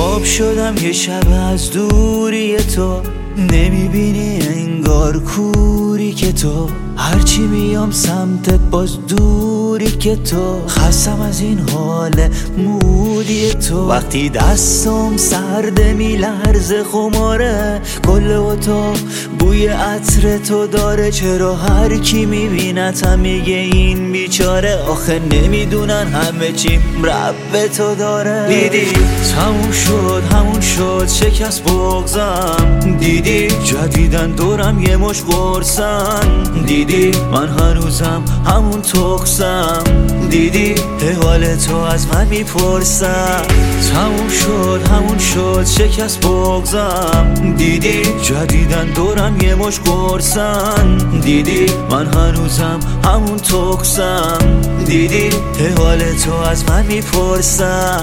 خواب شدم یه شب از دوری تو، نمیبینی انگار کوری که تو، هرچی میام سمتت باز دوری که تو، خستم از این حال مودی تو. وقتی دستم سرده میلرزه خماره، کل اتاق بوی عطر تو داره، چرا هر کی میبینتم میگه این بیچاره، آخه نمیدونن همه چیم رب تو داره. دیدی همون شد شکست بغضم، دیدی جدیدن دورم یه مش قرصن، دیدی من هنوزم همون تخسم، دیدی حال تو از من میپرسم. همون شد شکست بغضم، دیدی جدیدن دورم یه مش قرصن، دیدی من هنوزم همون تخسم، دیدی حال تو از من میپرسم.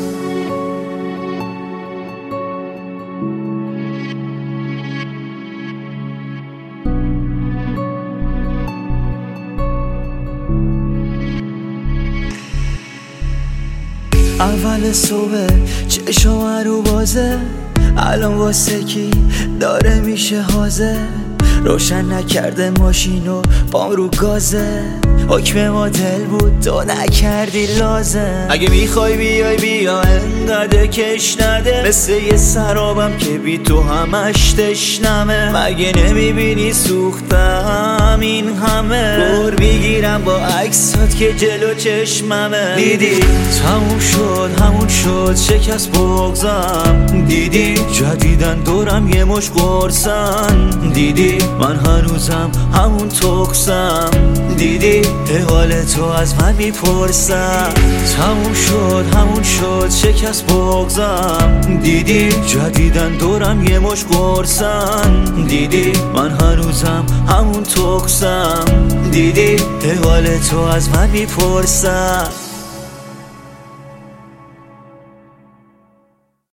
اول صبح چشم رو بازه، الان واسه کی داره میشه حاضر، روشن نکرده ماشینو پام رو گازه، حکم ما دل بود تو نکردی لازم. اگه میخوای بیا انقدر کش نده، مثل یه سرابم که بی تو همش تشنمه، مگه نمیبینی سوختم این همه، دور میگیرم با عکسات که جلو چشممه. دیدی همون شد شکست بغضم، دیدی جدیدن دورم یه مش قرصن، دیدی من هنوزم همون تخسم، دیدی حال تو از من میپرسم. همون شد شکست بغضم، دیدی جدیدن دورم یه مش قرصن، دیدی من هنوزم همون تخسم، دیدی حال تو از من میپرسم.